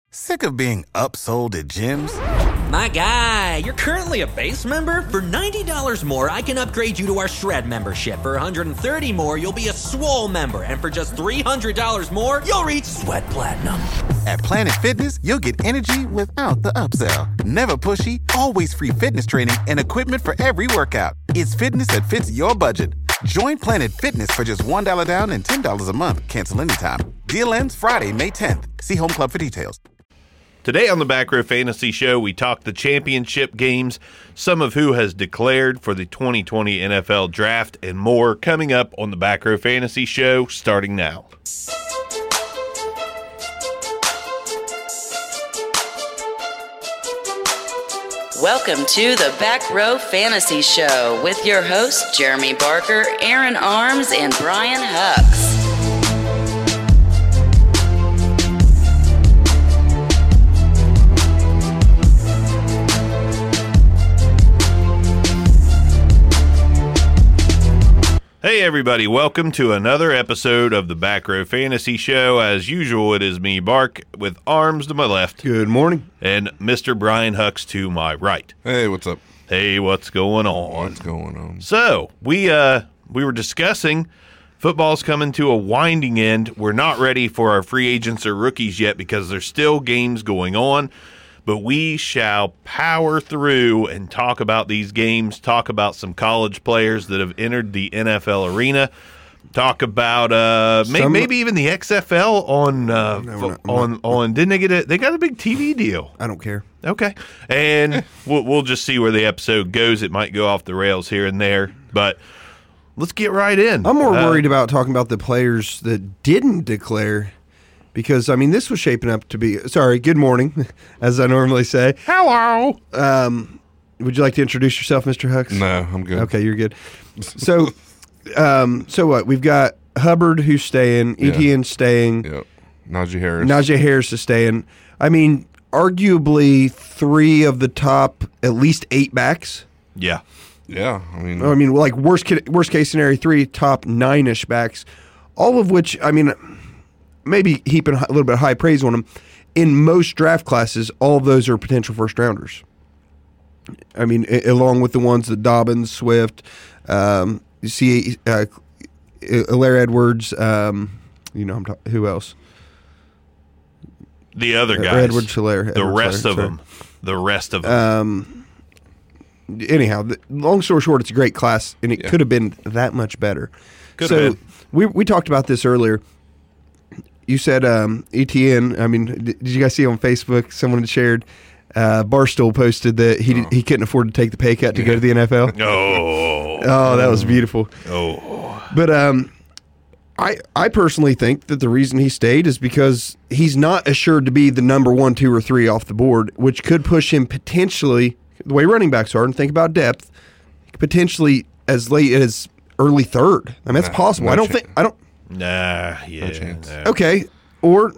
Sick of being upsold at gyms? My guy, you're currently a base member? For $90 more, I can upgrade you to our Shred membership. For $130 more, you'll be a Swole member. And for just $300 more, you'll reach Sweat Platinum. At Planet Fitness, you'll get energy without the upsell. Never pushy, always free fitness training and equipment for every workout. It's fitness that fits your budget. Join Planet Fitness for just $1 down and $10 a month. Cancel anytime. Deal ends Friday, May 10th. See Home Club for details. Today on the Back Row Fantasy Show, we talk the championship games, some of who has declared for the 2020 NFL Draft, and more coming up on the Back Row Fantasy Show starting now. Welcome to the Back Row Fantasy Show with your hosts, Jeremy Barker, Aaron Arms, and Brian Hucks. Hey everybody, welcome to another episode of the Back Row Fantasy Show. As usual, it is me, Bark, with Arms to my left. Good morning. And Mr. Brian Hucks to my right. Hey, what's up? Hey, what's going on? What's going on? So, we were discussing football's coming to a winding end. We're not ready for our free agents or rookies yet because there's still games going on. But we shall power through and talk about these games, talk about some college players that have entered the NFL arena, talk about maybe even the XFL on didn't they get they got a big TV deal? I don't care. Okay. And we'll just see where the episode goes. It might go off the rails here and there, but let's get right in. I'm more worried about talking about the players that didn't declare. Because, I mean, this was shaping up to be... Sorry, good morning, as I normally say. Hello. Would you like to introduce yourself, Mr. Hucks? No, I'm good. Okay, you're good. So what? We've got Hubbard who's staying, Etienne staying. Yep. Najee Harris. Najee Harris is staying. I mean, arguably 3 of the top at least 8 backs. Yeah. Yeah, I mean, like worst case scenario, 3 top 9-ish backs. All of which, I mean... maybe heaping a little bit of high praise on them. In most draft classes, all of those are potential first-rounders. I mean, along with the ones that Dobbins, Swift, you see Larry Edwards, who else? The other guys. Edwards, Hilaire. The rest of them. The rest of them. Anyhow, long story short, it's a great class, and it could have been that much better. Could have been. We talked about this earlier. You said Etienne. I mean, did you guys see on Facebook? Someone had shared. Barstool posted that he couldn't afford to take the pay cut to go to the NFL. Oh, that was beautiful. Oh, but I personally think that the reason he stayed is because he's not assured to be the number 1, 2, or 3 off the board, which could push him potentially the way running backs are. And think about depth, potentially as late as early 3rd. I mean, that's possible. I don't. Nah, yeah. No chance. No. Okay, or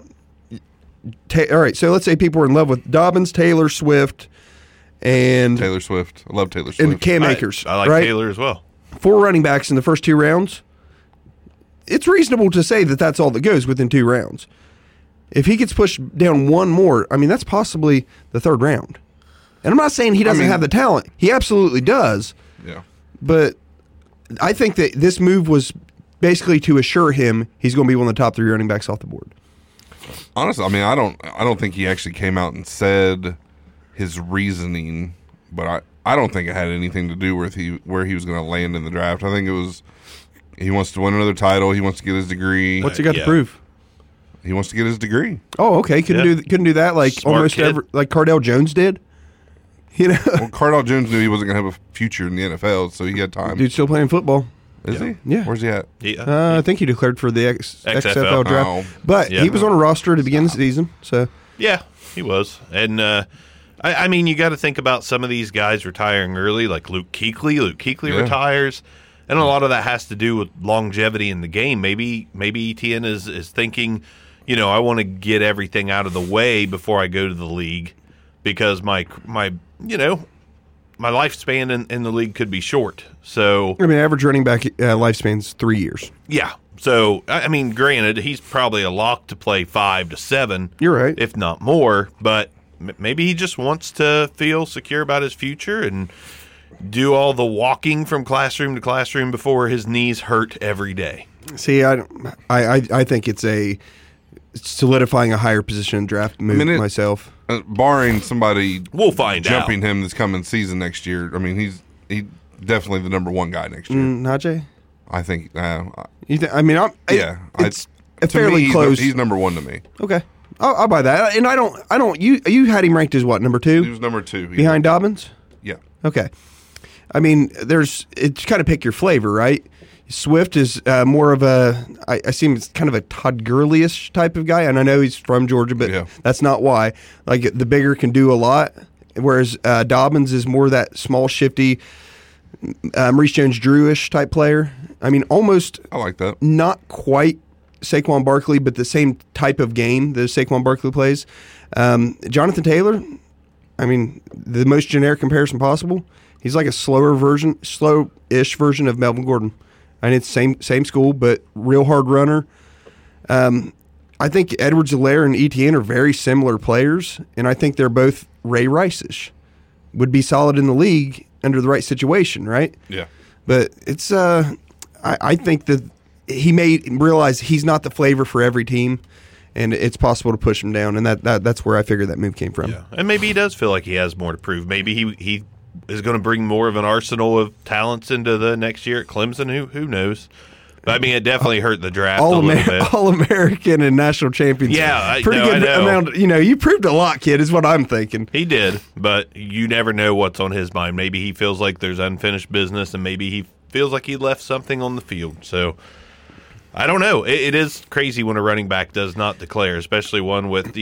all right. So let's say people were in love with Dobbins, Taylor, Swift, and Taylor Swift. I love Taylor Swift. and Cam Akers. I like right? Taylor as well. 4 running backs in the first 2 rounds. It's reasonable to say that that's all that goes within 2 rounds. If he gets pushed down 1 more, I mean that's possibly the 3rd round. And I'm not saying he doesn't have the talent. He absolutely does. Yeah. But I think that this move was basically to assure him he's going to be one of the top 3 running backs off the board. Honestly, I mean, I don't think he actually came out and said his reasoning, but I don't think it had anything to do with where he was going to land in the draft. I think it was he wants to win another title. He wants to get his degree. What's he got to prove? He wants to get his degree. Oh, okay. Couldn't do that like Smart almost kid. like Cardell Jones did. You know, Well, Cardell Jones knew he wasn't going to have a future in the NFL, so he had time. dude's still playing football. Is he? Yeah. Where's he at? Yeah. I think he declared for the XFL draft, Oh. but Yeah. he was on a roster to begin the season. So Yeah, he was. And I mean, you got to think about some of these guys retiring early, like Luke Kuechly. Luke Kuechly retires, and a lot of that has to do with longevity in the game. Maybe Etienne is thinking, I want to get everything out of the way before I go to the league because my lifespan in the league could be short. So I mean, average running back lifespan's 3 years. yeah. So, I mean, granted, he's probably a lock to play 5 to 7. You're right. If not more, but maybe he just wants to feel secure about his future and do all the walking from classroom to classroom before his knees hurt every day. See, I think it's a solidifying a higher position in draft move myself. Barring somebody We'll find jumping out. him this coming season next year, I mean, he's definitely the number 1 guy next year. Najee? I think. It's To fairly me, close. He's number 1 to me. Okay, I'll buy that. And I don't. You had him ranked as what, number 2? He was number 2 behind Dobbins. Yeah. Okay. I mean, it's kind of pick your flavor, right? Swift is more of I see him as kind of a Todd Gurley-ish type of guy, and I know he's from Georgia, but that's not why. Like, the bigger can do a lot, whereas Dobbins is more that small, shifty, Maurice Jones-Drew-ish type player. I mean, almost I like that. Not quite Saquon Barkley, but the same type of game that Saquon Barkley plays. Jonathan Taylor, I mean, the most generic comparison possible. He's like a slow-ish version of Melvin Gordon. And it's same school, but real hard runner. I think Edwards-Helaire and Etienne are very similar players, and I think they're both Ray Rice-ish. Would be solid in the league under the right situation, right? Yeah. But it's I think that he may realize he's not the flavor for every team, and it's possible to push him down, and that's where I figured that move came from. Yeah. And maybe he does feel like he has more to prove. Maybe he is going to bring more of an arsenal of talents into the next year at Clemson. Who knows? But I mean, it definitely hurt the draft a little bit. All-American and national champions. Yeah, pretty good I know. amount. You proved a lot, kid. Is what I'm thinking. He did, but you never know what's on his mind. Maybe he feels like there's unfinished business, and maybe he feels like he left something on the field. So I don't know. It is crazy when a running back does not declare, especially one with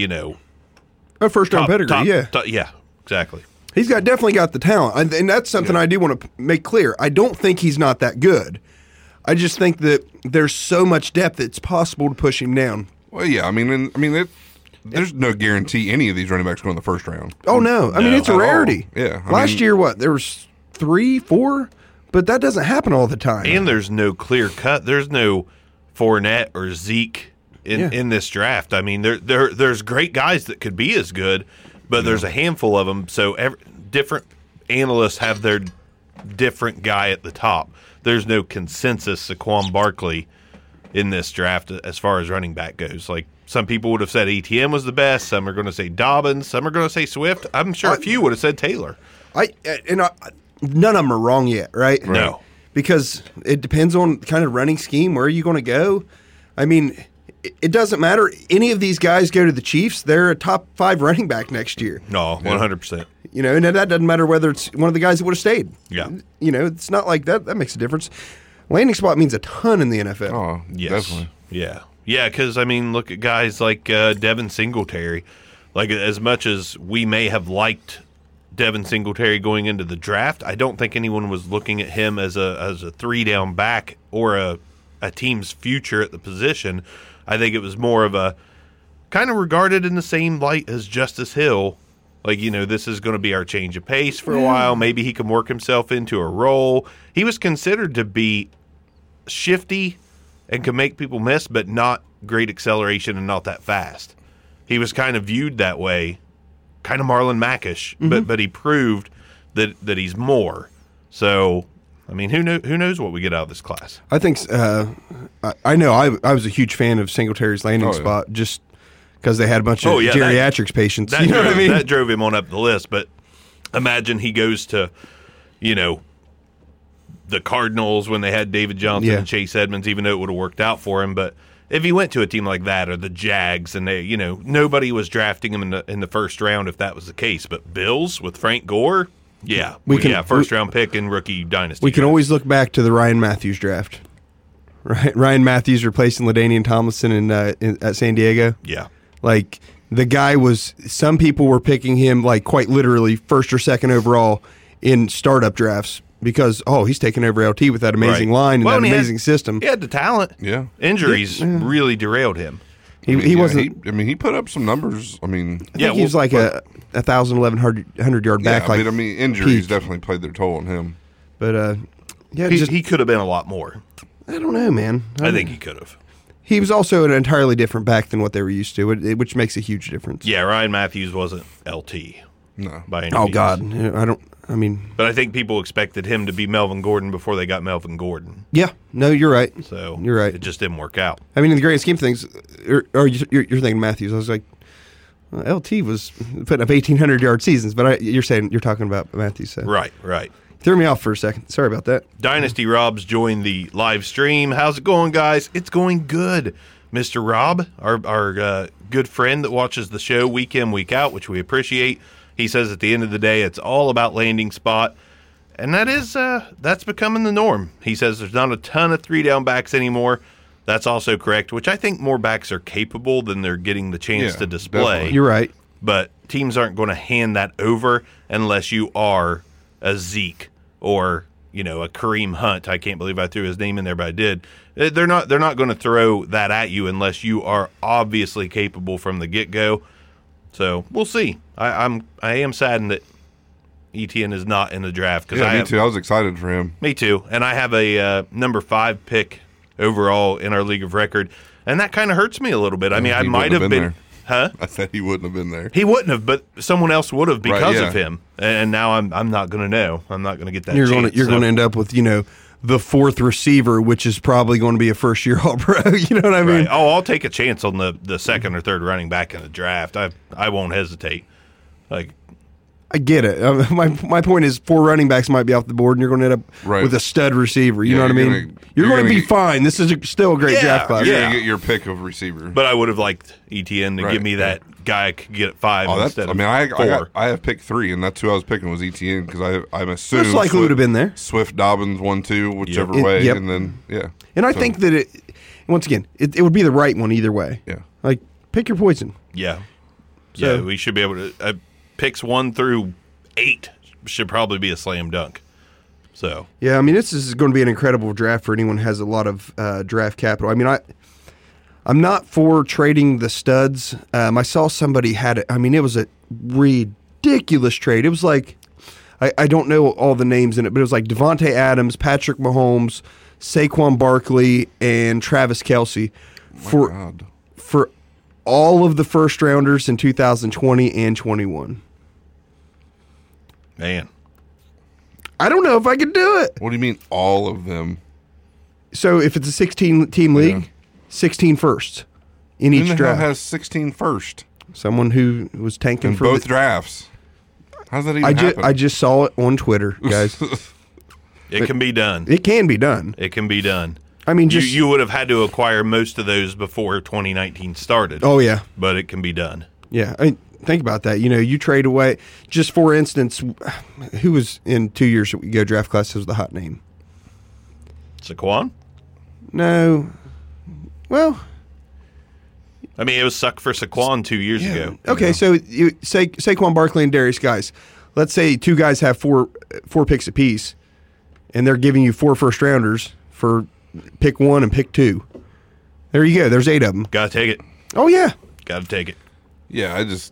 A first-round pedigree. Yeah, exactly. He's definitely got the talent, and that's something I do want to make clear. I don't think he's not that good. I just think that there's so much depth it's possible to push him down. Well, yeah. There's no guarantee any of these running backs go in the first round. Oh no! I mean, it's a rarity. Yeah. Last year, there was 3, 4, but that doesn't happen all the time. And there's no clear cut. There's no Fournette or Zeke in this draft. I mean, there's great guys that could be as good, but there's a handful of them. So different analysts have their different guy at the top. There's no consensus Saquon Barkley in this draft as far as running back goes. Like, some people would have said ETN was the best. Some are going to say Dobbins. Some are going to say Swift. I'm sure a few would have said Taylor. None of them are wrong yet, right? No. Because it depends on kind of running scheme. Where are you going to go? I mean, it doesn't matter. Any of these guys go to the Chiefs, they're a top 5 running back next year. No, 100%. And that doesn't matter whether it's one of the guys that would have stayed. Yeah. It's not like that. That makes a difference. Landing spot means a ton in the NFL. Oh, Yes. definitely. Yeah. Yeah, because, look at guys like Devin Singletary. Like, as much as we may have liked Devin Singletary going into the draft, I don't think anyone was looking at him as a 3-down back or a team's future at the position. I think it was more of a kind of regarded in the same light as Justice Hill. Like, this is going to be our change of pace for a while. Maybe he can work himself into a role. He was considered to be shifty and can make people miss, but not great acceleration and not that fast. He was kind of viewed that way, kind of Marlon Mack-ish, but he proved that he's more. So, who knows what we get out of this class? I think I know I was a huge fan of Singletary's landing spot just because they had a bunch of geriatrics patients. That, you know what I mean? That drove him on up the list. But imagine he goes to, the Cardinals when they had David Johnson and Chase Edmonds, even though it would have worked out for him. But if he went to a team like that or the Jags and they, nobody was drafting him in the first round if that was the case. But Bills with Frank Gore, first round pick in rookie dynasty. We can always look back to the Ryan Matthews draft. Right, Ryan Matthews replacing LaDainian Tomlinson at San Diego. Yeah. Like, the guy some people were picking him, like, quite literally first or second overall in startup drafts because, he's taking over LT with that amazing line and that amazing system. He had the talent. Yeah. Injuries really derailed him. He wasn't. He put up some numbers. I think he was like a 1,100 yard back. Injuries peak. definitely played their toll on him. But, he could have been a lot more. I don't know, man. I think he could have. He was also an entirely different back than what they were used to, which makes a huge difference. Yeah, Ryan Matthews wasn't LT. No. By any Oh, means. God. But I think people expected him to be Melvin Gordon before they got Melvin Gordon. Yeah. No, you're right. So You're right. It just didn't work out. I mean, in the grand scheme of things, or you're thinking Matthews. I was like, LT was putting up 1,800-yard seasons, but you're talking about Matthews. So. Right. Threw me off for a second. Sorry about that. Dynasty Rob's joined the live stream. How's it going, guys? It's going good. Mr. Rob, our good friend that watches the show week in, week out, which we appreciate. He says at the end of the day, it's all about landing spot. And that's becoming the norm. He says there's not a ton of 3-down backs anymore. That's also correct, which I think more backs are capable than they're getting the chance to display. Definitely. You're right. But teams aren't going to hand that over unless you are a Zeke or, a Kareem Hunt. I can't believe I threw his name in there, but I did. They're not going to throw that at you unless you are obviously capable from the get-go. So we'll see. I am saddened that Etienne is not in the draft. Me too. I was excited for him. Me too. And I have a number 5 pick overall in our league of record, and that kind of hurts me a little bit. I mean, I might have been. Huh? I said he wouldn't have been there. He wouldn't have, but someone else would have because Right, yeah. of him. And now I'm not going to know. I'm not going to get that. You're chance, going to end up with the 4th receiver, which is probably going to be a first-year All-Pro. You know what I mean? Right. Oh, I'll take a chance on the second or third running back in the draft. I won't hesitate. Like, I get it. My point is 4 running backs might be off the board, and you're going to end up Right. with a stud receiver. You Yeah, know what I you're mean? gonna- You're you're going to gonna be get- fine. This is still a great Yeah, draft class. You're yeah. going to get your pick of receiver. but I would have liked Etienne to Right, give me that guy I could get at 5 Oh, that's. instead I of mean, 4. I have picked 3, and that's who I was picking was ETN because I'm assuming Most likely would have been there. Swift Dobbins 1-2, whichever Yep. way, Yep. and then yeah. And I So, think that once again, it would be the right one either way. Yeah. Like, pick your poison. Yeah. So- Yeah, we should be able to. Picks 1 through 8 should probably be a slam dunk. So, Yeah, I mean, this is going to be an incredible draft for anyone who has a lot of draft capital. I mean, I'm not for trading the studs. I saw somebody had it. I mean, it was a ridiculous trade. It was like, I don't know all the names in it, but it was like Devontae Adams, Patrick Mahomes, Saquon Barkley, and Travis Kelce God. for all of the first rounders in 2020 and 21. man. I don't know if I could do it. What do you mean all of them? So if it's a 16-team league, 16 firsts in Who each the hell draft. has 16 first Someone who was tanking in for both drafts? How's that even happen? I just saw it on Twitter, guys. It can be done. It can be done. It can be done. I mean, You, just you would have had to acquire most of those before 2019 started. oh yeah, But it can be done. yeah. I mean, think about that. You trade away. Just for instance, who was in 2 years ago draft class was the hot name? Saquon? No. Well, I mean, it was suck for Saquon 2 years ago. okay. So you say Saquon Barkley and Darius Guys. Let's say 2 guys have four picks apiece, and they're giving you 4 first rounders for pick 1 and pick 2. There you go. There's 8 of them. Got to take it. Oh yeah. Got to take it. yeah, I just.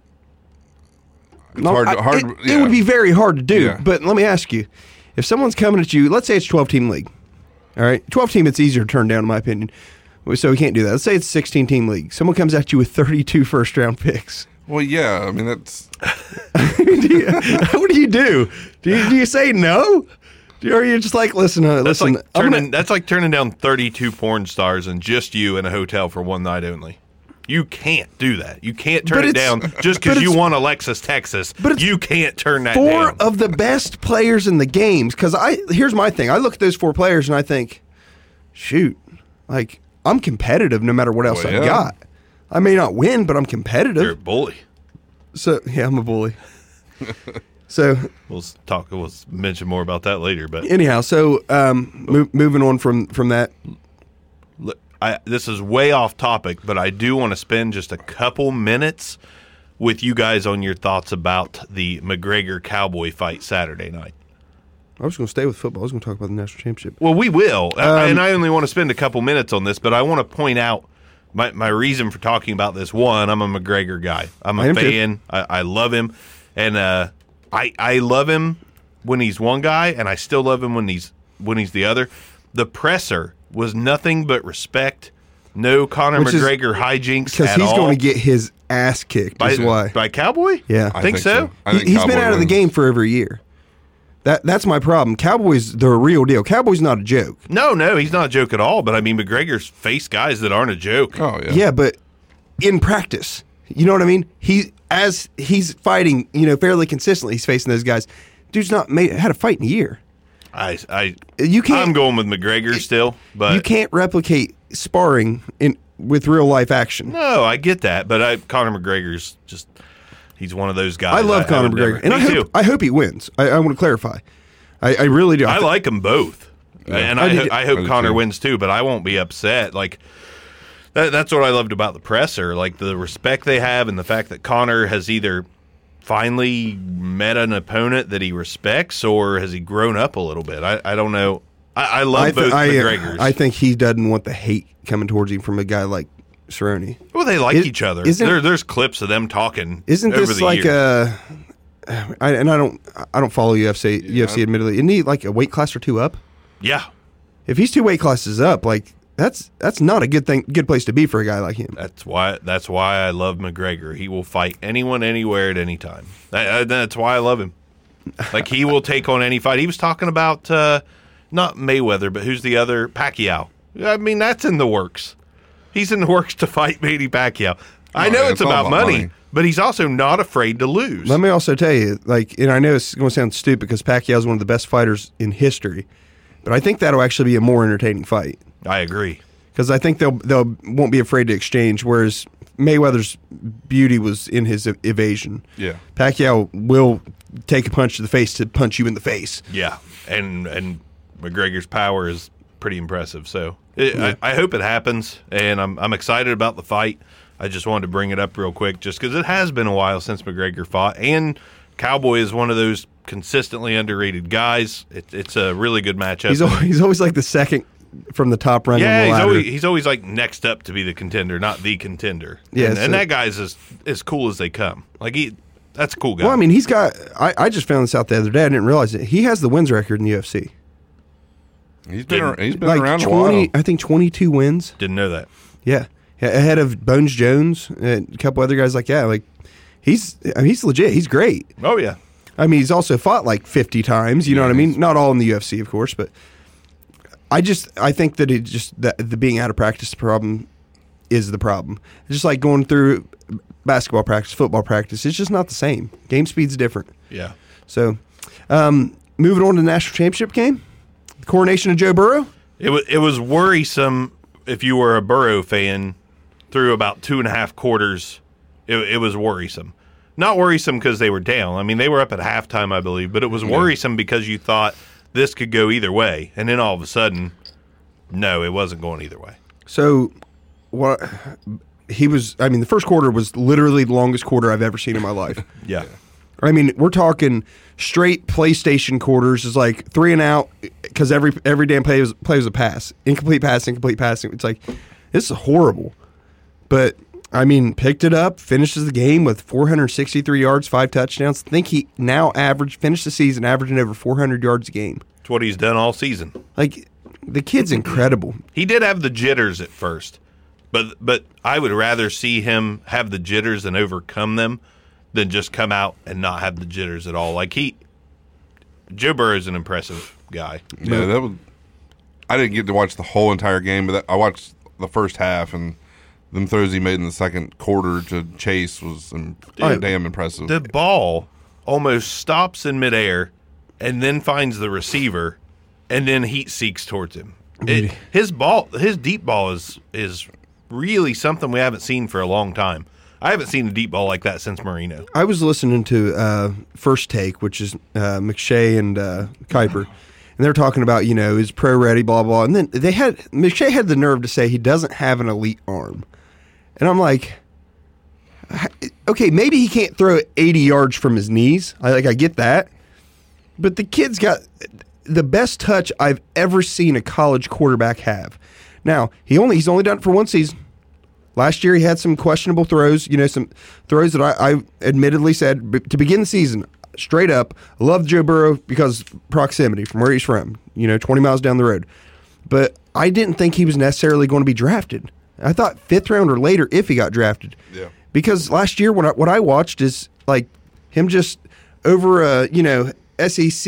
It's No, hard. it would be very hard to do. Yeah. But let me ask you, if someone's coming at you, let's say it's 12-team league. All right, 12-team, it's easier to turn down, in my opinion. So we can't do that. Let's say it's 16-team league. Someone comes at you with 32 first-round picks. Well, yeah. I mean, that's. What do you do? Do you say no? Or are you just like, listen, That's listen? like that's like turning down 32 porn stars and just you in a hotel for one night only. You can't do that. You can't turn But it it's- down just but because you it's- want Alexis Texas. but it's You can't turn that 4 down. of the best players in the games. Because here's my thing. I look at those 4 players and I think, shoot, like I'm competitive no matter what else Well, I yeah. got. I may not win, but I'm competitive. You're a bully. So yeah, I'm a bully. So We'll mention more about that later. But anyhow, so moving on from that. look, this is way off topic, but I do want to spend just a couple minutes with you guys on your thoughts about the McGregor Cowboy fight Saturday night. I was going to stay with football. I was going to talk about the national championship. Well, we will, and I only want to spend a couple minutes on this, but I want to point out my reason for talking about this. One, I'm a McGregor guy. I'm I a am too. fan. I love him, and I love him when he's one guy, and I still love him when he's the other. The presser was nothing but respect. No Conor McGregor hijinks because at he's all. going to get his ass kicked. by, is why. by Cowboy? Yeah. I think so. I think He's Cowboy been out of the wins. game for over a year. That's my problem. Cowboys, they're a real deal. Cowboys not a joke. No, he's not a joke at all. But I mean, McGregor's faced guys that aren't a joke. Oh yeah. Yeah, but in practice, you know what I mean? As he's fighting, fairly consistently, he's facing those guys. Dude's not had a fight in a year. You can't. I'm going with McGregor still, but You can't replicate sparring with real life action. no, I get that. But Conor McGregor's he's one of those guys. I love Conor would never- McGregor, and Me too. I hope he wins. I want to clarify. I really do. I like them both, and I I do hope Conor too. wins too. But I won't be upset. Like that's what I loved about the presser, like the respect they have, and the fact that Conor has either finally met an opponent that he respects, or has he grown up a little bit? I don't know. I love both McGregors. I think he doesn't want the hate coming towards him from a guy like Cerrone. Well, they like each other. There's clips of them talking. Isn't over this the like years. I don't follow UFC admittedly. Isn't he like a weight class or two up? Yeah, If he's 2 weight classes up, like that's not a good place to be for a guy like him. that's why I love McGregor. He will fight anyone, anywhere, at any time. That's why I love him. Like he will take on any fight. He was talking about not Mayweather, but who's the other? Pacquiao. I mean, that's in the works. He's in the works to fight Manny Pacquiao. I know yeah, it's it's all about about money, money. but he's also not afraid to lose. Let me also tell you, and I know it's going to sound stupid because Pacquiao is one of the best fighters in history, but I think that'll actually be a more entertaining fight I agree. because I think they'll won't be afraid to exchange. Whereas Mayweather's beauty was in his evasion. Yeah. Pacquiao will take a punch to the face to punch you in the face. Yeah, and McGregor's power is pretty impressive. So I hope it happens, and I'm excited about the fight. I just wanted to bring it up real quick, just because it has been a while since McGregor fought, and Cowboy is one of those consistently underrated guys. It's a really good matchup. He's always like the second from the top rung on the Yeah, ladder. he's always like next up to be the contender, not the contender. Yeah, and that guy's as cool as they come. Like that's a cool guy. Well, I mean, he's got. I just found this out the other day. I didn't realize it. He has the wins record in the UFC. He's been Like around 20, a while. I think 22 wins. Didn't know that. Yeah, ahead of Bones Jones and a couple other guys like that. Like he's legit. He's great. Oh yeah. I mean, he's also fought like 50 times. You know what I mean? Not all in the UFC, of course, but I think that the being out of practice problem is the problem. Just like going through basketball practice, football practice, it's just not the same. Game speed's different. Yeah. So, moving on to the national championship game, the coronation of Joe Burrow. It was worrisome if you were a Burrow fan through about 2.5 quarters. It was worrisome. Not worrisome because they were down. I mean, they were up at halftime, I believe, but it was worrisome because you thought this could go either way, and then all of a sudden, no, it wasn't going either way. So, what he was? I mean, the first quarter was literally the longest quarter I've ever seen in my life. Yeah. I mean, we're talking straight PlayStation quarters. Is like 3 and out because every damn play was a pass, incomplete pass. It's like this is horrible. But I mean, picked it up, finishes the game with 463 yards, 5 touchdowns. I think he now finished the season averaging over 400 yards a game. It's what he's done all season. Like the kid's incredible. He did have the jitters at first, but I would rather see him have the jitters and overcome them than just come out and not have the jitters at all. Like Joe Burrow's an impressive guy. Yeah, I didn't get to watch the whole entire game, but I watched the first half, and them throws he made in the second quarter to Chase was damn impressive. The ball almost stops in midair and then finds the receiver and then heat seeks towards him. His deep ball is really something we haven't seen for a long time. I haven't seen a deep ball like that since Marino. I was listening to First Take, which is McShay and Kuiper, and they're talking about, is pro ready, blah, blah. And then McShay had the nerve to say he doesn't have an elite arm. And I'm like, okay, maybe he can't throw it 80 yards from his knees. I get that. But the kid's got the best touch I've ever seen a college quarterback have. Now, he's only done it for one season. Last year he had some questionable throws, some throws that I admittedly said to begin the season, straight up, I love Joe Burrow because proximity from where he's from, 20 miles down the road. But I didn't think he was necessarily going to be drafted. I thought 5th round or later if he got drafted. Yeah. Because last year what I watched is like him just over a, SEC,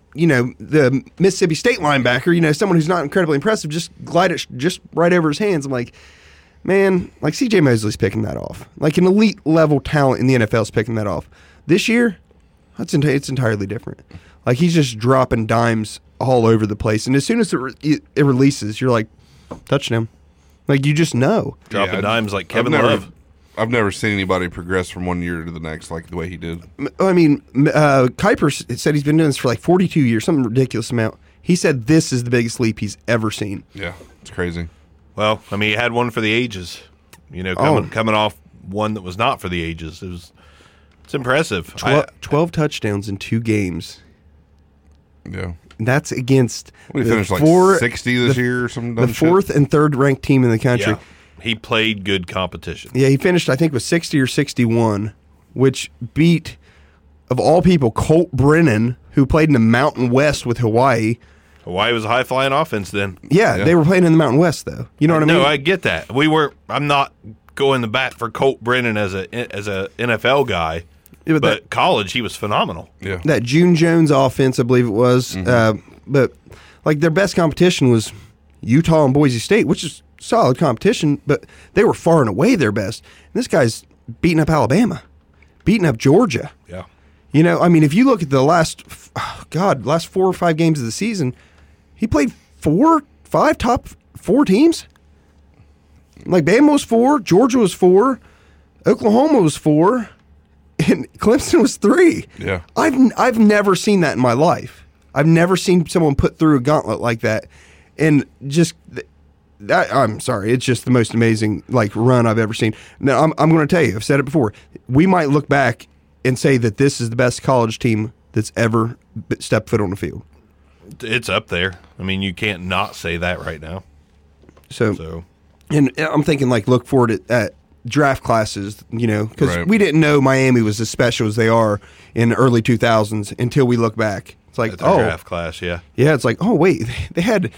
the Mississippi State linebacker, someone who's not incredibly impressive, just glide it just right over his hands. I'm like, man, like C.J. Mosley's picking that off. Like an elite level talent in the NFL is picking that off. This year, it's entirely different. Like he's just dropping dimes all over the place. And as soon as it releases, you're like, touchdown. Like you just know. Dropping dimes like Kevin Love. I've never seen anybody progress from one year to the next like the way he did. I mean, Kuiper said he's been doing this for like 42 years, some ridiculous amount. He said this is the biggest leap he's ever seen. Yeah, it's crazy. Well, I mean, he had one for the ages. Coming off one that was not for the ages. It's impressive. 12 touchdowns in 2 games. Yeah. That's against We finished like 60 this year or something. The 4th and 3rd ranked team in the country. Yeah. He played good competition. Yeah, he finished, I think, with 60 or 61, which beat, of all people, Colt Brennan, who played in the Mountain West with Hawaii. Hawaii was a high-flying offense then. Yeah, they were playing in the Mountain West, though. You know what I mean? No, I get that. I'm not going to bat for Colt Brennan as a NFL guy, Yeah, but college, he was phenomenal. Yeah. That June Jones offense, I believe it was. But like their best competition was Utah and Boise State, which is solid competition, but they were far and away their best. And this guy's beating up Alabama, beating up Georgia. Yeah. I mean, if you look at the last 4 or 5 games of the season, he played 5 top 4 teams. Like Bama was 4, Georgia was 4, Oklahoma was 4, and Clemson was 3. Yeah. I've never seen that in my life. I've never seen someone put through a gauntlet like that, and just that. I'm sorry, it's just the most amazing run I've ever seen. Now I'm going to tell you, I've said it before. We might look back and say that this is the best college team that's ever stepped foot on the field. It's up there. I mean, you can't not say that right now. So. And I'm thinking, look forward at draft classes, because Right. we didn't know Miami was as special as they are in the early 2000s until we look back. It's like, At the draft class, yeah. Yeah, it's like, oh, wait, they had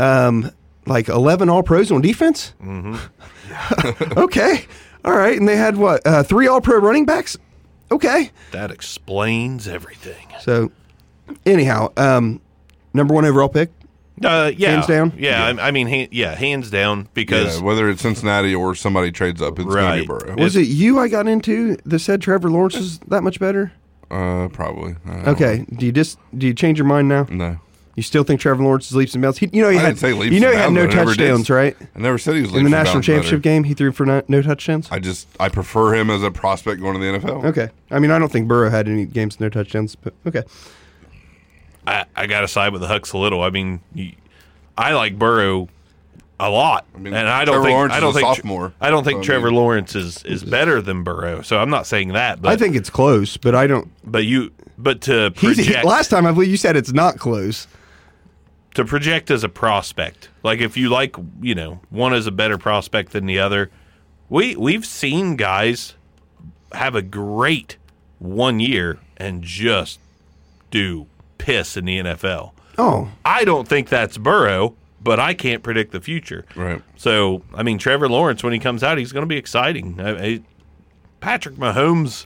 11 All-Pros on defense? Mm-hmm. Okay. All right. And they had, 3 All-Pro running backs? Okay. That explains everything. So, anyhow, number 1 overall pick? Yeah. Hands down? Yeah, I mean, hands down because whether it's Cincinnati or somebody trades up, it's going to Right. be Burrow. Was it you I got into that said Trevor Lawrence is that much better? Probably. Okay. Do you change your mind now? No. You still think Trevor Lawrence is leaps and bounds? He I had didn't say leaps he and had bounds, no I never did. touchdowns, right? I never said he was In the leaps and national bounds championship better. game, he threw for no touchdowns. I prefer him as a prospect going to the NFL. Okay. I mean, I don't think Burrow had any games no touchdowns, but okay. I got to side with the Hucks a little. I mean, I like Burrow a lot, mean, and I don't Trevor think Lawrence I don't is a think sophomore. I don't think So, I Trevor mean- Lawrence is better than Burrow. So I'm not saying that, but I think it's close, but I don't. but to project Last time I believe you said it's not close. to project as a prospect, like if you like, one is a better prospect than the other. We've seen guys have a great 1 year and just do piss in the NFL. Oh, I don't think that's Burrow, but I can't predict the future. Right. So, I mean, Trevor Lawrence, when he comes out, he's going to be exciting. Patrick Mahomes,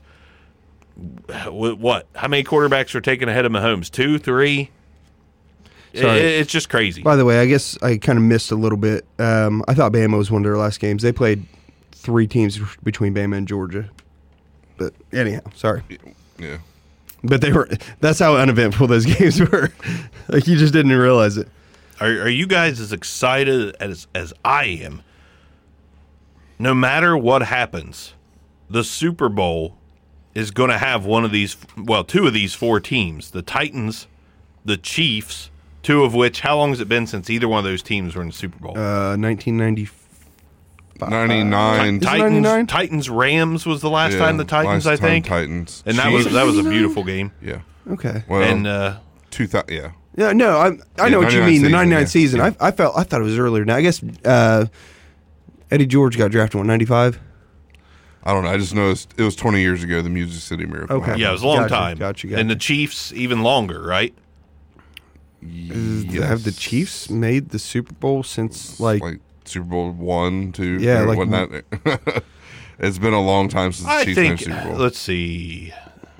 what? How many quarterbacks are taken ahead of Mahomes? 2, 3? Sorry. It's just crazy. by the way, I guess I kind of missed a little bit. I thought Bama was one of their last games. They played 3 teams between Bama and Georgia. But anyhow, sorry. Yeah. But that's how uneventful those games were. Like you just didn't realize it. Are you guys as excited as I am? No matter what happens, the Super Bowl is going to have one of these, 2 of these 4 teams. The Titans, the Chiefs, 2 of which, how long has it been since either one of those teams were in the Super Bowl? 1995. 99. Is it 99? Titans Rams was the last time the Titans, last I think. time Titans. And that was a beautiful game. Yeah. Okay. Well, And 2000. Yeah. Yeah, no, I know what you 99 mean. The season, 99 yeah. season. Yeah. I thought it was earlier. Now I guess Eddie George got drafted in 95. I don't know. I just noticed it was 20 years ago. The Music City Miracle. Okay. happened. yeah, it was a long Gotcha, time. gotcha. And the Chiefs even longer, right? Yes. Have the Chiefs made the Super Bowl since like Super Bowl 1, 2? Yeah, like- wasn't that? It's been a long time since the I Chiefs made think. a Super Bowl. Let's see.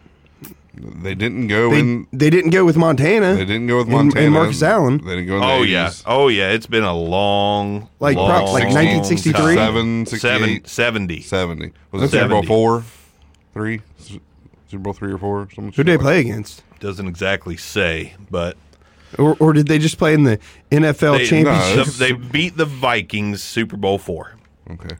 They didn't go they, in. they didn't go with Montana. They didn't go with and- Montana and Marcus Allen. They didn't go in the Oh 80s. yeah. Oh yeah. It's been a long, Like, long, like 1963? time. 68, 70. 70. Was it Super Bowl 70. 4? 3? Super Bowl 3 or 4? Who did they play against? Doesn't exactly say, but Or did they just play in the NFL they, championship? they beat the Vikings Super Bowl 4. Okay.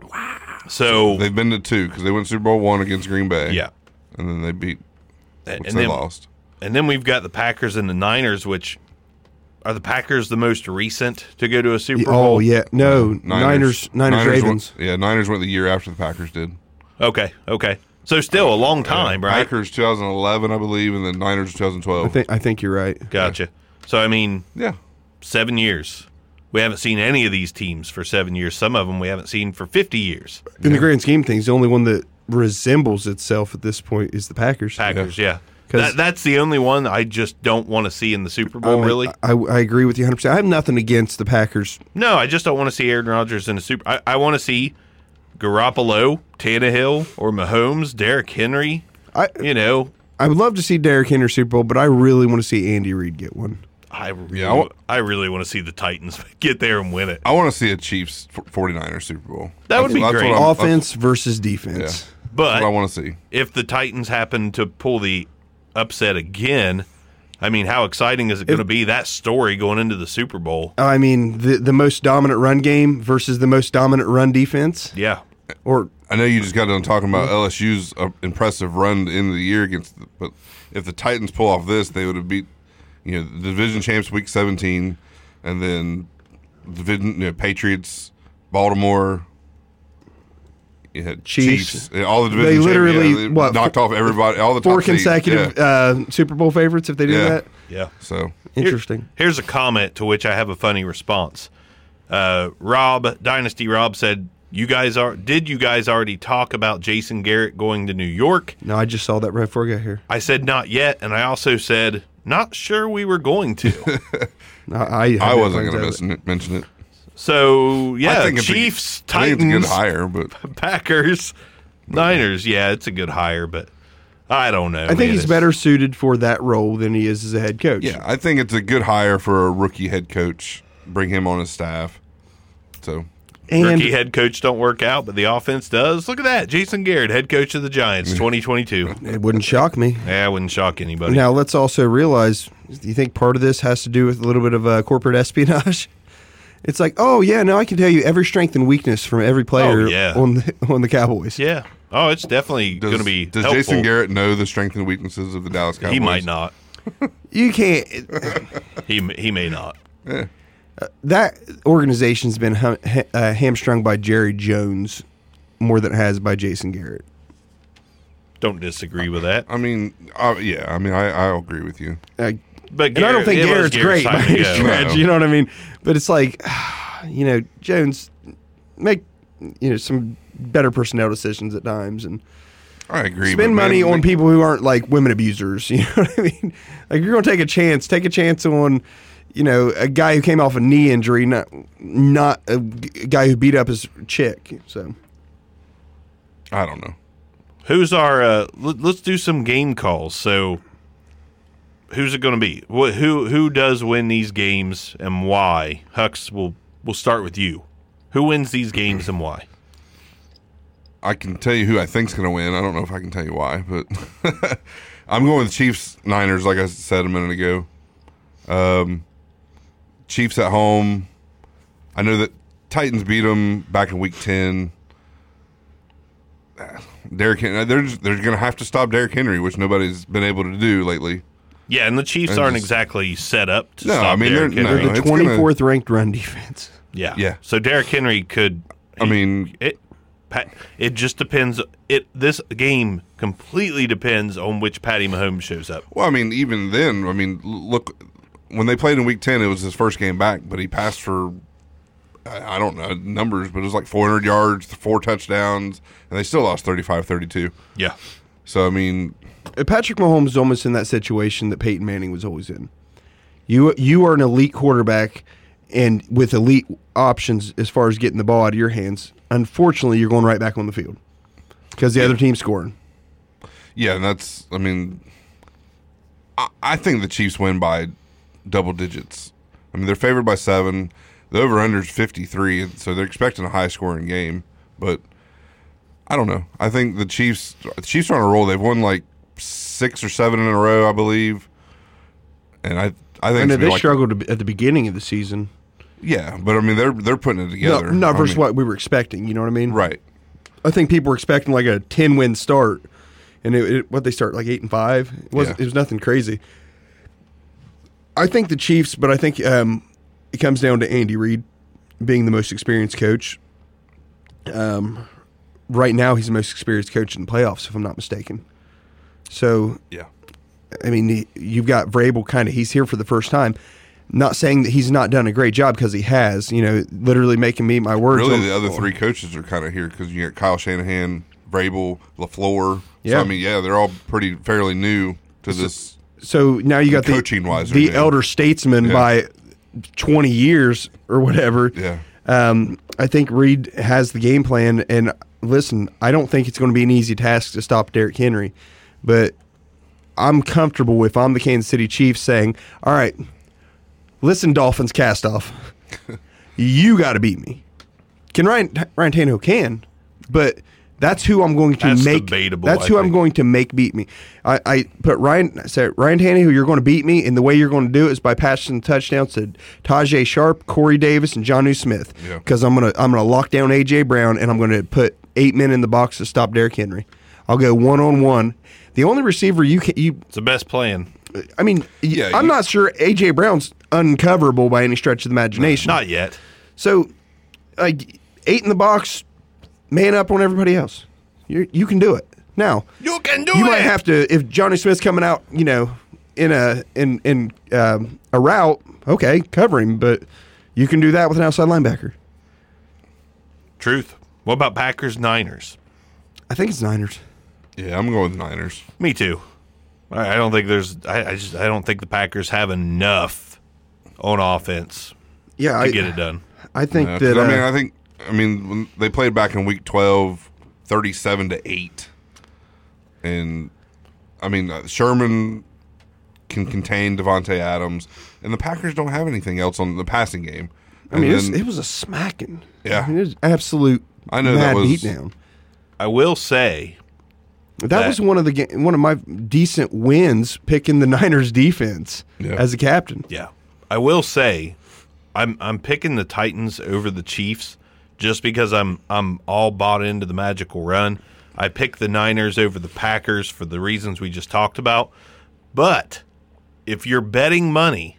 So They've been to 2 because they went Super Bowl 1 against Green Bay. yeah, And then they beat, and which they lost. And then we've got the Packers and the Niners, which are the Packers the most recent to go to a Super Bowl? Oh yeah, no, Niners Ravens. Niners went the year after the Packers did. Okay. So still a long time, right? Packers 2011, I believe, and then Niners 2012. I think you're right. Gotcha. So I mean, Yeah. 7 years. We haven't seen any of these teams for 7 years. Some of them we haven't seen for 50 years. In the grand scheme of things, the only one that resembles itself at this point is the Packers. Packers, yeah. 'Cause- That's the only one I just don't want to see in the Super Bowl, really. I agree with you 100%. I have nothing against the Packers. No, I just don't want to see Aaron Rodgers in a Super. I want to see Garoppolo, Tannehill, or Mahomes, Derrick Henry. I would love to see Derrick Henry Super Bowl, but I really want to see Andy Reid get one. I really want to see the Titans get there and win it. I want to see a Chiefs 49ers Super Bowl. That would be great. what I'm- Offense versus defense. That's But what I want to see. if the Titans happen to pull the upset again, I mean, how exciting is it going to be, that story going into the Super Bowl? I mean, the most dominant run game versus the most dominant run defense. Yeah. Or I know you just got done talking about LSU's impressive run in the year but if the Titans pull off this, they would have beat, the division champs week 17, and then division Patriots, Baltimore, Chiefs, all the division They literally, champions, knocked off everybody, all the top four seeds. consecutive Super Bowl favorites if they do Yeah. that. Yeah. So Interesting. Here's a comment to which I have a funny response. Dynasty Rob said, did you guys already talk about Jason Garrett going to New York? No, I just saw that right before I got here. I said not yet, and I also said not sure we were going to. I wasn't going to mention it. So I yeah, think it's Chiefs, I think it's a Titans, good hire, but Packers, Niners. Yeah, it's a good hire, but I don't know. I think he's better suited for that role than he is as a head coach. yeah, I think it's a good hire for a rookie head coach. Bring him on his staff. So And Rookie head coach don't work out, but the offense does. Look at that, Jason Garrett, head coach of the Giants, 2022. it wouldn't shock me. Yeah, wouldn't shock anybody. Now, let's also realize, do you think part of this has to do with a little bit of corporate espionage? It's like, oh, yeah, no, I can tell you every strength and weakness from every player yeah. on the Cowboys. Yeah. Oh, it's definitely going to be Does helpful. Jason Garrett know the strengths and weaknesses of the Dallas Cowboys? He might not. You can't. He may not. That organization's been hamstrung by Jerry Jones more than it has by Jason Garrett. Don't disagree with that. I mean, yeah. I mean, I agree with you. But And I don't think it was Garrett's great by time to any go. stretch. No. You know what I mean? But it's like, Jones make some better personnel decisions at times and I agree. spend but money man, on people who aren't like women abusers. You know what I mean? Like, if you're going to take a chance on, a guy who came off a knee injury, not a guy who beat up his chick. So I don't know. Who's our? Let's do some game calls. So, who's it going to be? Who does win these games and why? Hux, we'll start with you. Who wins these games and why? I can tell you who I think's going to win. I don't know if I can tell you why, but I'm going with Chiefs Niners, like I said a minute ago. Chiefs at home. I know that Titans beat them back in Week 10. Derrick Henry, they're going to have to stop Derrick Henry, which nobody's been able to do lately. Yeah, and the Chiefs aren't exactly set up to No, stop I mean, Derrick they're- Henry. no, the it's gonna- 24th ranked run defense. Yeah. So Derrick Henry could. I mean, it just depends. This game completely depends on which Patty Mahomes shows up. well, I mean, even then, look, when they played in Week 10, it was his first game back, but he passed for, I don't know numbers, but it was like 400 yards, 4 touchdowns, and they still lost 35-32. Yeah. So, I mean, Patrick Mahomes is almost in that situation that Peyton Manning was always in. You are an elite quarterback, and with elite options as far as getting the ball out of your hands. Unfortunately, you're going right back on the field because the other team's scoring. Yeah, and that's, I mean, I think the Chiefs win by double digits. I mean, they're favored by 7. The over-under is 53, so they're expecting a high-scoring game. But I don't know. I think the Chiefs are on a roll. They've won like 6 or 7 in a row, I believe. And I think they struggled at the beginning of the season. Yeah, but I mean, they're putting it together. Not versus what we were expecting. You know what I mean? Right. I think people were expecting like a 10-win start, and what they start like 8-5. It was nothing crazy. I think the Chiefs, but I think it comes down to Andy Reid being the most experienced coach. Right now, he's the most experienced coach in the playoffs, if I'm not mistaken. So, yeah, I mean, you've got Vrabel he's here for the first time. Not saying that he's not done a great job because he has, literally making me eat my words. Really, the other 3 coaches are kind of here because you got Kyle Shanahan, Vrabel, LaFleur. Yeah. So, I mean, they're all fairly new to this. So now you got coaching-wise, the elder statesman by 20 years or whatever. Yeah. I think Reid has the game plan, and listen, I don't think it's going to be an easy task to stop Derrick Henry, but I'm comfortable if I'm the Kansas City Chiefs saying, all right, listen, Dolphins cast off, you got to beat me. Ryan Tannehill can, but that's who I'm going to make. Debatable, that's who I'm going to make beat me. I put Ryan Tannehill, you're going to beat me, and the way you're going to do it is by passing touchdowns to Tajay Sharp, Corey Davis, and Jonnu Smith. Because I'm gonna lock down AJ Brown, and I'm going to put 8 men in the box to stop Derrick Henry. I'll go 1-on-1. The only receiver it's the best plan. I mean, I'm not sure AJ Brown's uncoverable by any stretch of the imagination. Not yet. So, 8 in the box. Man up on everybody else. You can do it. Now you can do it. You might it. have to if Jonnu Smith's coming out, in a route. Okay, cover him, but you can do that with an outside linebacker. Truth. What about Packers Niners? I think it's Niners. Yeah, I'm going with Niners. Me too. I don't think I don't think the Packers have enough on offense. Yeah, to get it done. I think that. I mean, when they played back in Week 12, 37-8, and I mean Sherman can contain Devontae Adams, and the Packers don't have anything else on the passing game. And it was a smacking. Yeah, it was absolute. I know mad that was beatdown. I will say that was one of my decent wins picking the Niners defense as a captain. Yeah, I will say I'm picking the Titans over the Chiefs. Just because I'm all bought into the magical run. I picked the Niners over the Packers for the reasons we just talked about. But if you're betting money,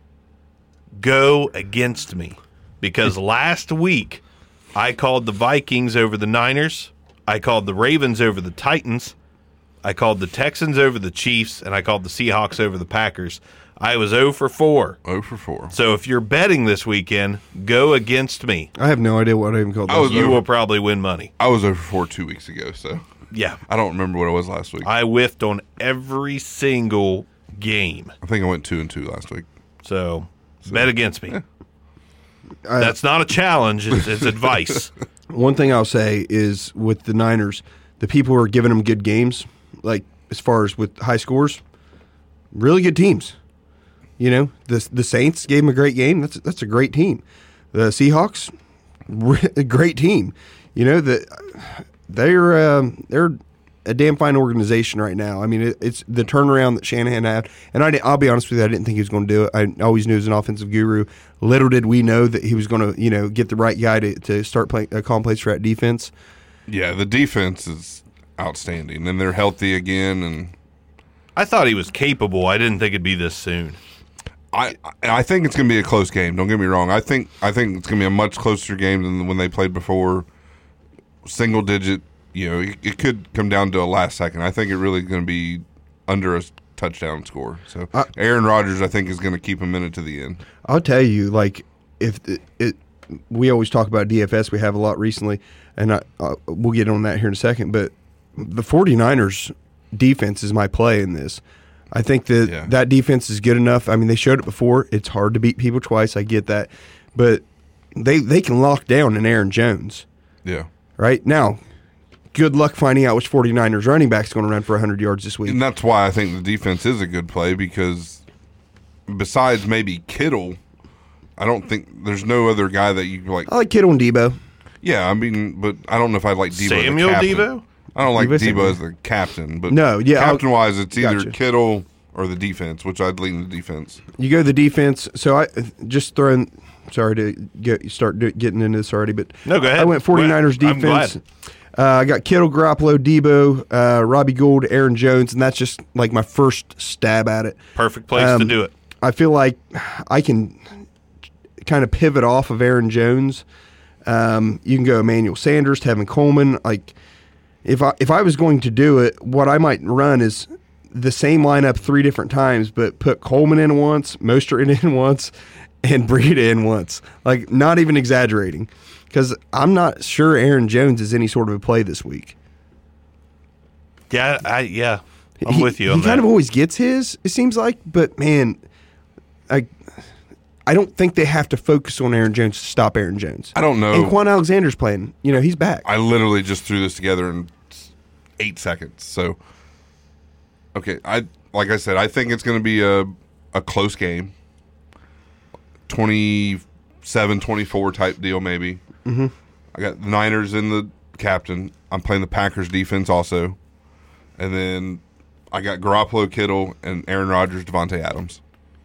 go against me. Because last week I called the Vikings over the Niners. I called the Ravens over the Titans. I called the Texans over the Chiefs. And I called the Seahawks over the Packers. I was 0 for 4. 0 for 4. So if you're betting this weekend, go against me. I have no idea what I even called that. You will probably win money. I was 0 for 4 2 weeks ago, so yeah. I don't remember what it was last week. I whiffed on every single game. I think I went 2-2 last week. So bet against me. That's not a challenge. It's advice. One thing I'll say is with the Niners, the people who are giving them good games, like as far as with high scores, really good teams. The Saints gave them a great game. That's a great team. The Seahawks, a great team. They're a damn fine organization right now. I mean, it's the turnaround that Shanahan had. And I'll be honest with you, I didn't think he was going to do it. I always knew he was an offensive guru. Little did we know that he was going to, get the right guy to start calling plays for that defense. Yeah, the defense is outstanding, and they're healthy again. And I thought he was capable. I didn't think it'd be this soon. I think it's going to be a close game. Don't get me wrong. I think it's going to be a much closer game than when they played before. Single digit. It could come down to a last second. I think it really is going to be under a touchdown score. So Aaron Rodgers, I think, is going to keep him in it to the end. I'll tell you, if we always talk about DFS, we have a lot recently, and we'll get on that here in a second. But the 49ers defense is my play in this. I think that that defense is good enough. I mean, they showed it before. It's hard to beat people twice. I get that. But they can lock down an Aaron Jones. Yeah. Right? Now, good luck finding out which 49ers running back is going to run for 100 yards this week. And that's why I think the defense is a good play, because besides maybe Kittle, I don't think there's no other guy that you like. I like Kittle and Debo. Yeah, I mean, but I don't know if I like Debo Samuel as the captain. Debo? I don't like Debo Debo Samuel. as the captain, but No, yeah, captain-wise, it's either gotcha. Kittle or the defense, which I'd lean the defense. You go the defense. So I just throwing. Sorry to start getting into this already, but No, go ahead. I went 49ers I'm defense. glad. I got Kittle, Garoppolo, Debo, Robbie Gould, Aaron Jones, and that's just like my first stab at it. Perfect place to do it. I feel like I can kind of pivot off of Aaron Jones. You can go Emmanuel Sanders, Tevin Coleman. Like if I was going to do it, what I might run is the same lineup 3 different times, but put Coleman in once, Mostert in once, and Breida in once. Like, not even exaggerating, because I'm not sure Aaron Jones is any sort of a play this week. Yeah, I'm with you on He that. kind of always gets his, it seems like, but man, I don't think they have to focus on Aaron Jones to stop Aaron Jones. I don't know. And Quan Alexander's playing. He's back. I literally just threw this together in 8 seconds. So, okay, like I said, I think it's going to be a close game. 27-24 type deal, maybe. Mm-hmm. I got the Niners in the captain. I'm playing the Packers defense also. And then I got Garoppolo, Kittle, and Aaron Rodgers, Devontae Adams.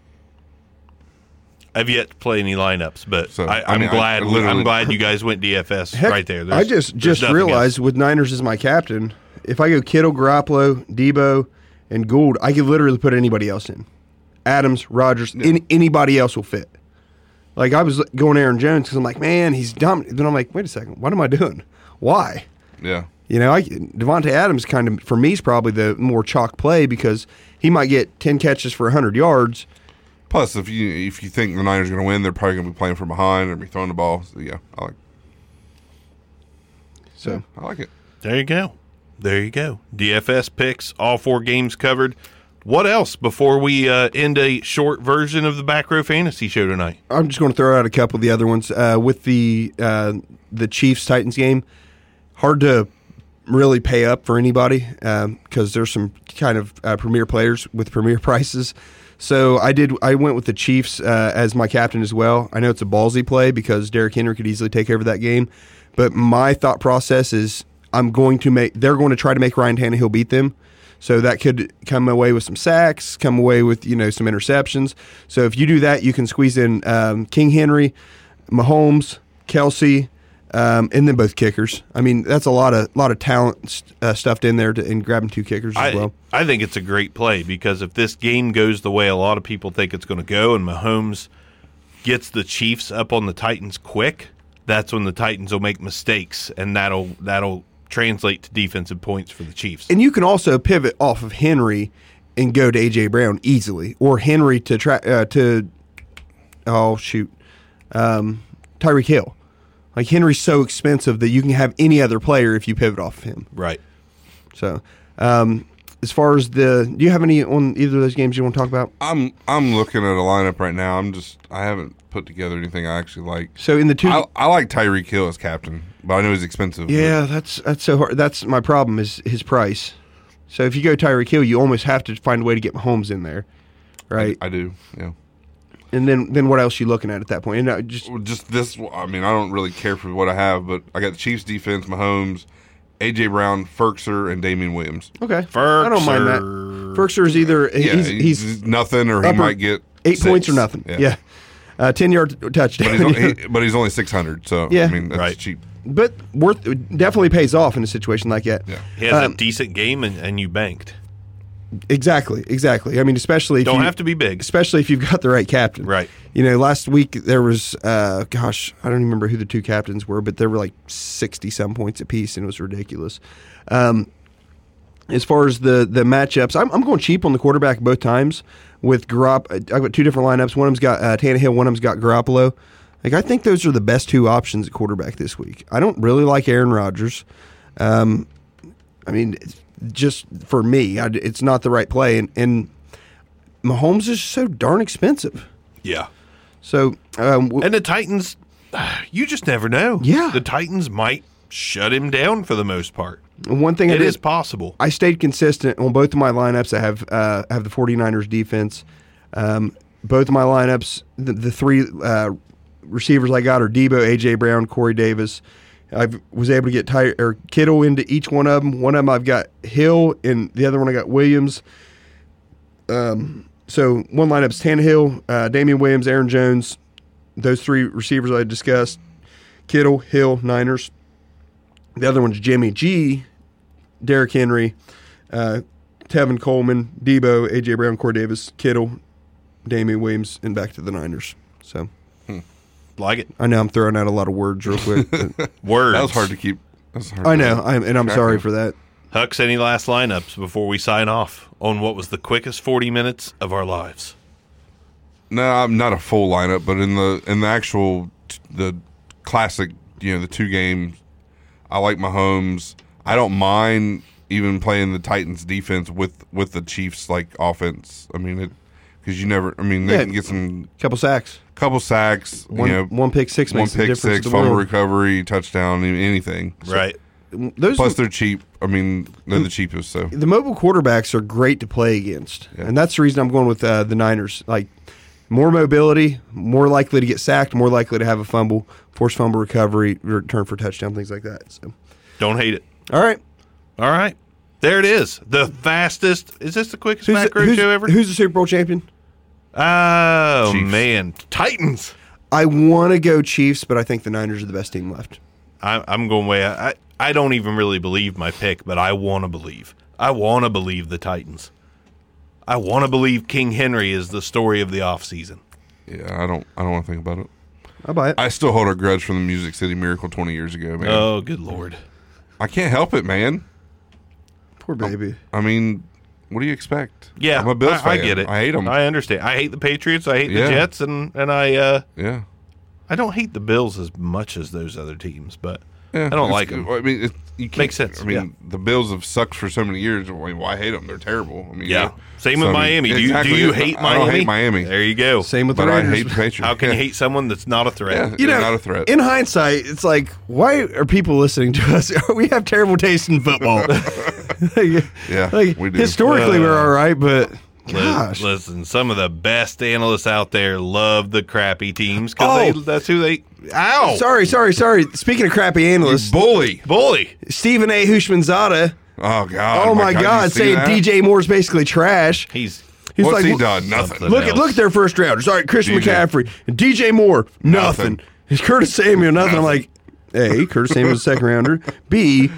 I've yet to play any lineups, but So, I'm glad. literally- I'm glad you guys went DFS Heck, right there. I There's just nothing realized with Niners as my captain, if I go Kittle, Garoppolo, Debo, and Gould, I could literally put anybody else in. Adams, Rodgers, anybody else will fit. Like, I was going Aaron Jones because I'm like, man, he's dominant. Then I'm like, wait a second, what am I doing? Why? Yeah. Devontae Adams kind of, for me, is probably the more chalk play because he might get 10 catches for 100 yards. Plus, if you think the Niners are going to win, they're probably going to be playing from behind and be throwing the ball. So, yeah, I like it. There you go. DFS picks, all 4 games covered. What else before we end a short version of the Back Row Fantasy Show tonight? I'm just going to throw out a couple of the other ones. With the Chiefs-Titans game, hard to really pay up for anybody because there's some kind of premier players with premier prices. So I went with the Chiefs as my captain as well. I know it's a ballsy play because Derrick Henry could easily take over that game, but my thought process is they're going to try to make Ryan Tannehill beat them. So that could come away with some sacks, come away with some interceptions. So if you do that, you can squeeze in King Henry, Mahomes, Kelsey, and then both kickers. I mean, that's a lot of talent stuffed in there and grabbing 2 kickers as well. I think it's a great play because if this game goes the way a lot of people think it's going to go and Mahomes gets the Chiefs up on the Titans quick, that's when the Titans will make mistakes, and that'll translate to defensive points for the Chiefs. And you can also pivot off of Henry and go to A.J. Brown easily, or Henry to Tyreek Hill. Like, Henry's so expensive that you can have any other player if you pivot off of him. Right. So, as far as do you have any on either of those games you want to talk about? I'm looking at a lineup right now. I haven't put together anything I actually like. So in the 2, I like Tyreek Hill as captain, but I know he's expensive. yeah, that's so hard. That's my problem is his price. So if you go Tyreek Hill, you almost have to find a way to get Mahomes in there, right? I do. Yeah. And then what else are you looking at that point? And Just this. I mean, I don't really care for what I have, but I got the Chiefs defense, Mahomes, A.J. Brown, Ferkser, and Damian Williams. okay, I don't mind that. Ferkser is either he's nothing, or he upper- might get 8 6. points or nothing. Yeah. 10-yard touchdown. But he's only 600, so Yeah. I mean that's Right. cheap. But definitely pays off in a situation like that. Yeah. He has a decent game, and you banked. Exactly. I mean, especially if Don't you have to be big. especially if you've got the right captain. Right. Last week there was, I don't even remember who the 2 captains were, but there were like 60-some points apiece, and it was ridiculous. As far as the matchups, I'm going cheap on the quarterback both times with I've got 2 different lineups. One of them's got Tannehill, one of them's got Garoppolo. Like, I think those are the best 2 options at quarterback this week. I don't really like Aaron Rodgers. I mean, just for me, it's not the right play. And Mahomes is so darn expensive. Yeah. So, And the Titans, you just never know. Yeah. The Titans might shut him down for the most part. one thing It is possible. I stayed consistent on both of my lineups. I have the 49ers defense. Both of my lineups, the three receivers I got are Debo, A.J. Brown, Corey Davis. I was able to get Kittle into each one of them. One of them I've got Hill, and the other one I got Williams. So one lineup's Tannehill, Damian Williams, Aaron Jones. Those three receivers I discussed. Kittle, Hill, Niners. The other one's Jimmy G, Derrick Henry, Tevin Coleman, Debo, A.J. Brown, Corey Davis, Kittle, Damian Williams, and back to the Niners. So Like it. I know I'm throwing out a lot of words real quick. but Words. That was hard to keep. I know, I'm sorry for that. Hux, any last lineups before we sign off on what was the quickest 40 minutes of our lives? No, I'm not a full lineup, but in the actual the classic, the 2 games, I like Mahomes. I don't mind even playing the Titans defense with the Chiefs like offense. I mean, because they can get some Couple sacks, couple sacks, one pick six, one makes the pick difference six, in the fumble world. recovery, touchdown, anything. Right. Those Plus, they're cheap. I mean, they're the cheapest. So the mobile quarterbacks are great to play against, and that's the reason I'm going with the Niners. Like more mobility, more likely to get sacked, more likely to have a fumble, forced fumble recovery, return for touchdown, things like that. So, Don't hate it. all right, All right. There it is. The fastest. Is this the quickest back row show ever? Who's the Super Bowl champion? Oh, Chiefs. man. Titans. I want to go Chiefs, but I think the Niners are the best team left. I'm going way out. I don't even really believe my pick, but I want to believe. I want to believe the Titans. I want to believe King Henry is the story of the offseason. yeah, I don't want to think about it. I'll buy it. I still hold a grudge from the Music City Miracle 20 years ago, man. Oh, good Lord. I can't help it, man. Poor baby. I mean, what do you expect? Yeah, I'm a Bills fan. I get it. I hate them. I understand. I hate the Patriots. I hate Yeah. the Jets, and Yeah. I don't hate the Bills as much as those other teams, but Yeah, I don't it's- like them. I mean, you can't, Makes sense, I mean, yeah. the Bills have sucked for so many years. I mean, why hate them? They're terrible. I mean, Yeah. Same with I mean, Miami. Do exactly. you hate Miami? I don't hate Miami. There you go. Same with But the I Raiders. hate the Patriots. How can yeah. you hate someone that's not a threat? Yeah, they're not a threat. In hindsight, it's like, why are people listening to us? We have terrible taste in football. Yeah, like, we do. historically, we're all right, but gosh. Listen, some of the best analysts out there love the crappy teams because that's who they. Ow! Sorry. Speaking of crappy analysts, Bully. Bully. Stephen A. Hushmanzada. Oh, God. Oh my God! you see Saying that? DJ Moore's basically trash. He's He's What's he look- done? Nothing. something. Look at their first rounders. All right, Christian DJ. McCaffrey, and DJ Moore, nothing. Curtis Samuel, nothing. I'm like, A, Curtis Samuel's a second rounder. B,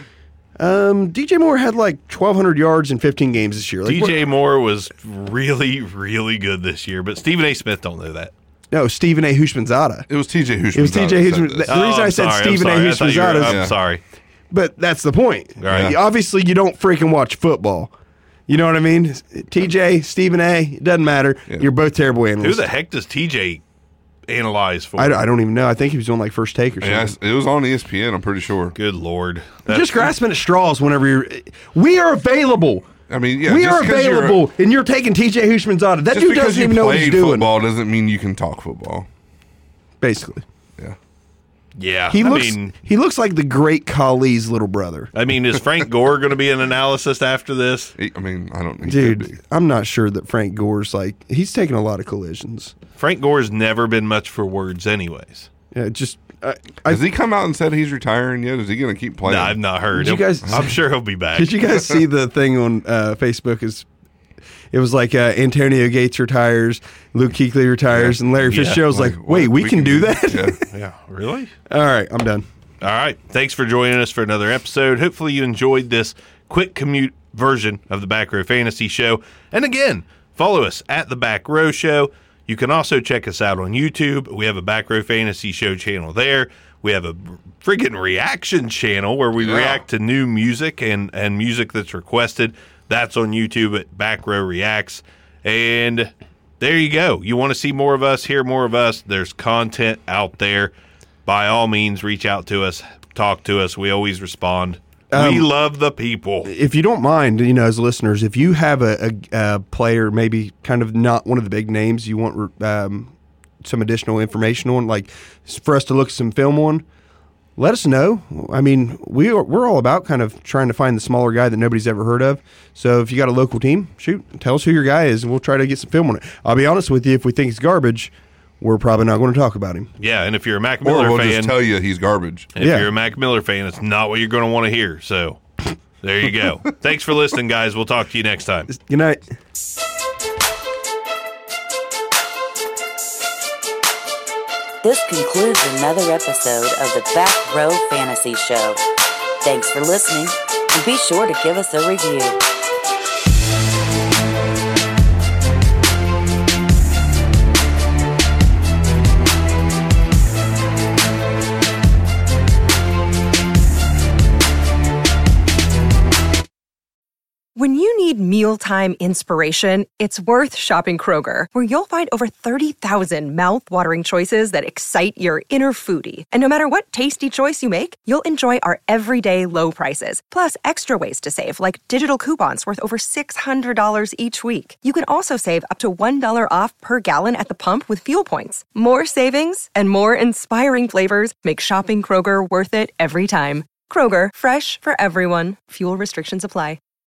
DJ Moore had like 1,200 yards in 15 games this year. Like, DJ Moore was really, really good this year, but Stephen A. Smith don't know that. No, Stephen A. Hushmanzada. It was TJ Hushman. It was TJ Hushman. The reason I said Stephen A. Hushmanzada, I'm Yeah. sorry. but that's the point. Right. Obviously, you don't freaking watch football. You know what I mean? TJ, Stephen A., it doesn't matter. You're both terrible Who analysts. the heck does TJ analyze for? I don't even know. I think he was on like First Take or something. Yes, it was on ESPN. I'm pretty sure. Good Lord. Just grasping at straws whenever you're. We are available. I mean, yeah, We just are 'cause you're- available, and you're taking TJ Hushmanzada. That Just dude because doesn't you even know what he's played doing. football doesn't mean you can talk football. Basically, Yeah. Yeah. he I looks like the great Kali's little brother. mean, is Frank Gore going to be an analyst after this? I mean, I don't. He could be. Dude, I'm not sure that Frank Gore's like he's taking a lot of collisions. Frank Gore's never been much for words, anyways. Yeah, just Has he come out and said he's retiring yet? Is he going to keep playing? No, I've not heard. Did you guys- I'm sure he'll be back. did you guys see the thing on Facebook? It was like Antonio Gates retires, Luke Kuechly retires, and Larry Yeah. Fitzgerald's like, what? wait, we can do that? Yeah. Yeah, really? All right, I'm done. All right. Thanks for joining us for another episode. Hopefully you enjoyed this quick commute version of the Back Row Fantasy Show. And again, follow us at the Back Row Show. You can also check us out on YouTube. We have a Back Row Fantasy Show channel there. We have a friggin' reaction channel where we react to new music and music that's requested. That's on YouTube at Back Row Reacts. And there you go. You want to see more of us, hear more of us. There's content out there. By all means, reach out to us, talk to us. We always respond. We love the people. If you don't mind, as listeners, if you have a player, maybe kind of not one of the big names, you want some additional information on, like for us to look at some film on, let us know. I mean, we're all about kind of trying to find the smaller guy that nobody's ever heard of. So if you got a local team, shoot, tell us who your guy is, and we'll try to get some film on it. I'll be honest with you, if we think it's garbage, we're probably not going to talk about him. Yeah, and if you're a Mac Miller we'll fan, just tell you he's garbage. And if you're a Mac Miller fan, it's not what you're going to want to hear. So there you go. Thanks for listening, guys. We'll talk to you next time. Good night. This concludes another episode of the Back Row Fantasy Show. Thanks for listening, and be sure to give us a review. When you need mealtime inspiration, it's worth shopping Kroger, where you'll find over 30,000 mouth-watering choices that excite your inner foodie. And no matter what tasty choice you make, you'll enjoy our everyday low prices, plus extra ways to save, like digital coupons worth over $600 each week. You can also save up to $1 off per gallon at the pump with fuel points. More savings and more inspiring flavors make shopping Kroger worth it every time. Kroger, fresh for everyone. Fuel restrictions apply.